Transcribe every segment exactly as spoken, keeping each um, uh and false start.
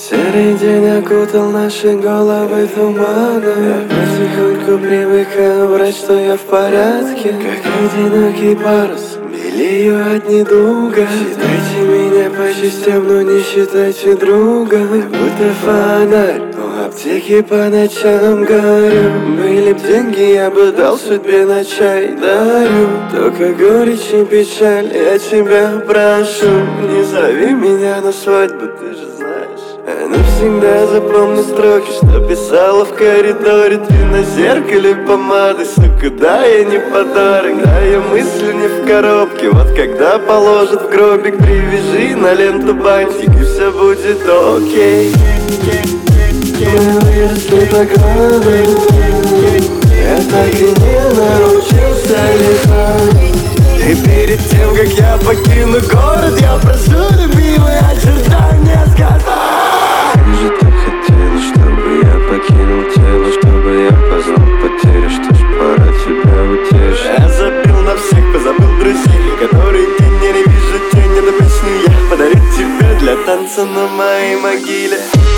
Серый день окутал наши головы туманом. Я потихоньку привыкаю врать, что я в порядке. Как одинокий парус, белею от недуга. Считайте меня по частям, но не считайте друга. Как будто фонарь у аптеки по ночам горю. Были б деньги, я бы дал судьбе на чай дарю. Только горечь и печаль, я тебя прошу. Не зови меня на свадьбу, ты же знаешь. Навсегда запомни строки, что писала в коридоре. Ты на зеркале помады, сука, да, я не подарок. Да, я мыслю не в коробке. Вот когда положат в гробик, привяжи на ленту бантик, и все будет окей. Мы выросли по году, я так и не научился летать. И перед тем, как я покину город, я прошу любимые очертания сказать. Ты же так хотела, чтобы я покинул тело, чтобы я познал потерю, что ж пора тебя утешить. Я забил на всех, позабыл друзей, которые день я не вижу тень. Эту песню я подарю тебе для танца на моей могиле.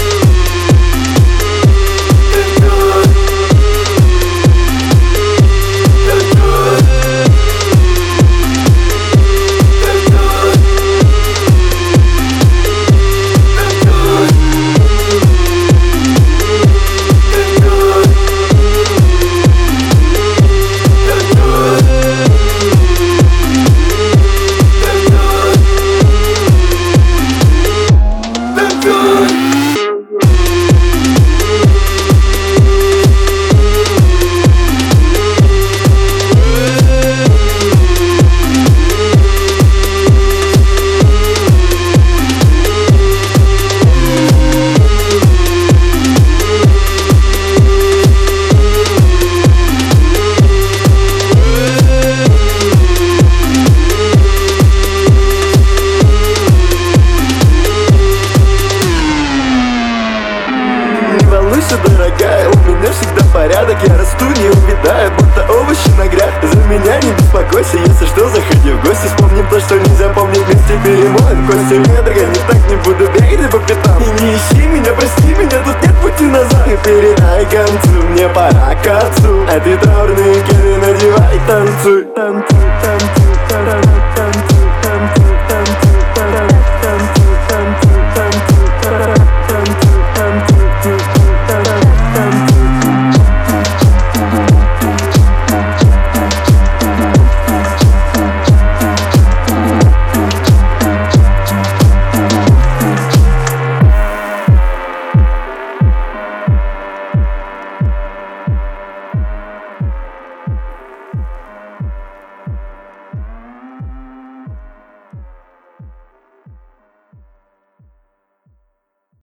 Дорогая, у меня всегда порядок. Я расту, не увядаю, будто овощи на грядке. За меня не беспокойся, если что, заходи в гости. Вспомним то, что нельзя помнить, вместе перемоем кости. Нет, дорогая, не так, не буду бегать по пятам. И не ищи меня, прости меня, тут нет пути назад. И передай к концу, мне пора к отцу. А ты траурные кеды надевай, танцуй, танцуй.